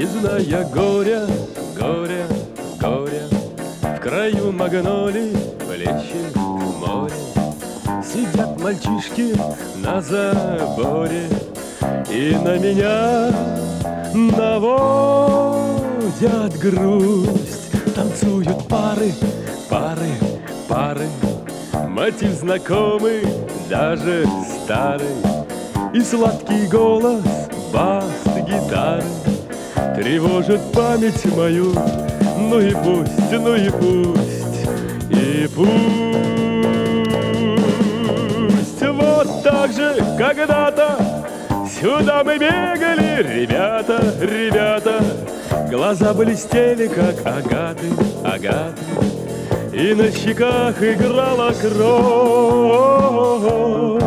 Не зная горя, горя, горя, в краю магнолий плещет море. Сидят мальчишки на заборе и на меня наводят грусть. Танцуют пары, пары, пары, мотив знакомый, даже старый, и сладкий голос бас-гитары тревожит память мою. Ну и пусть, ну и пусть, и пусть. Вот так же когда-то сюда мы бегали, ребята, ребята. Глаза блестели, как агаты, агаты, и на щеках играла кровь.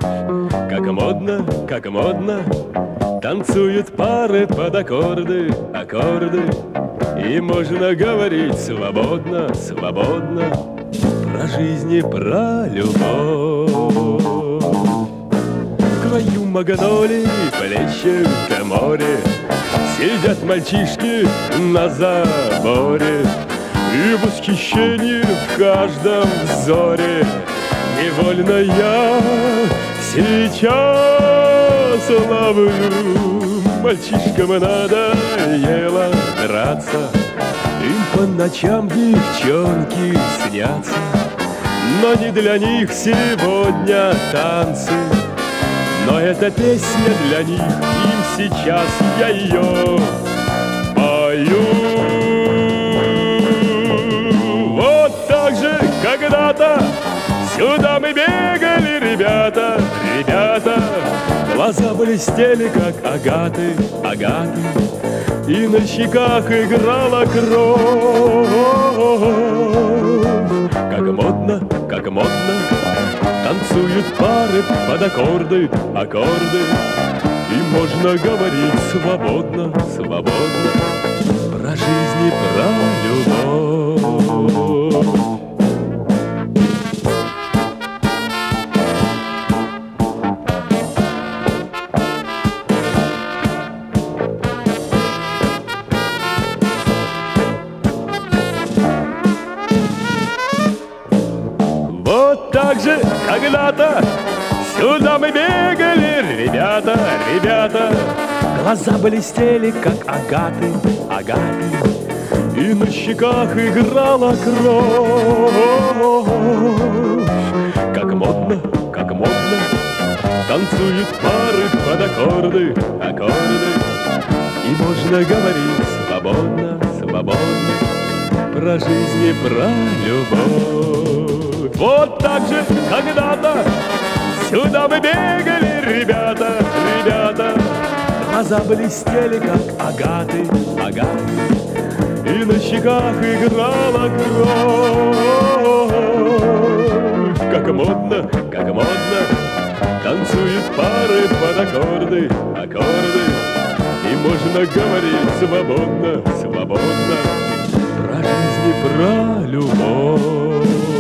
Как модно, танцуют пары под аккорды, аккорды, и можно говорить свободно, свободно про жизнь и про любовь. В краю магнолий плещет море, сидят мальчишки на заборе, и восхищение в каждом взоре. Невольно я сейчас ловлю. Мальчишкам надоело драться, им по ночам девчонки снятся, но не для них сегодня танцы. Но эта песня для них, им сейчас я ее пою. Вот так же когда-то сюда мы бегали, ребята, ребята. Глаза блестели, как агаты, агаты, и на щеках играла кровь. Как модно, танцуют пары под аккорды, аккорды, и можно говорить свободно, свободно про жизнь и про любовь. Вот так же когда-то сюда мы бегали, ребята, ребята. Глаза блестели, как агаты, агаты, и на щеках играла кровь. Как модно, танцуют пары под аккорды, аккорды, и можно говорить свободно, свободно про жизнь и про любовь. Вот так же когда-то сюда мы бегали, ребята, ребята. Глаза блестели, как агаты, агаты, и на щеках играла кровь. Как модно, танцуют пары под аккорды, аккорды, и можно говорить свободно, свободно про жизнь и про любовь.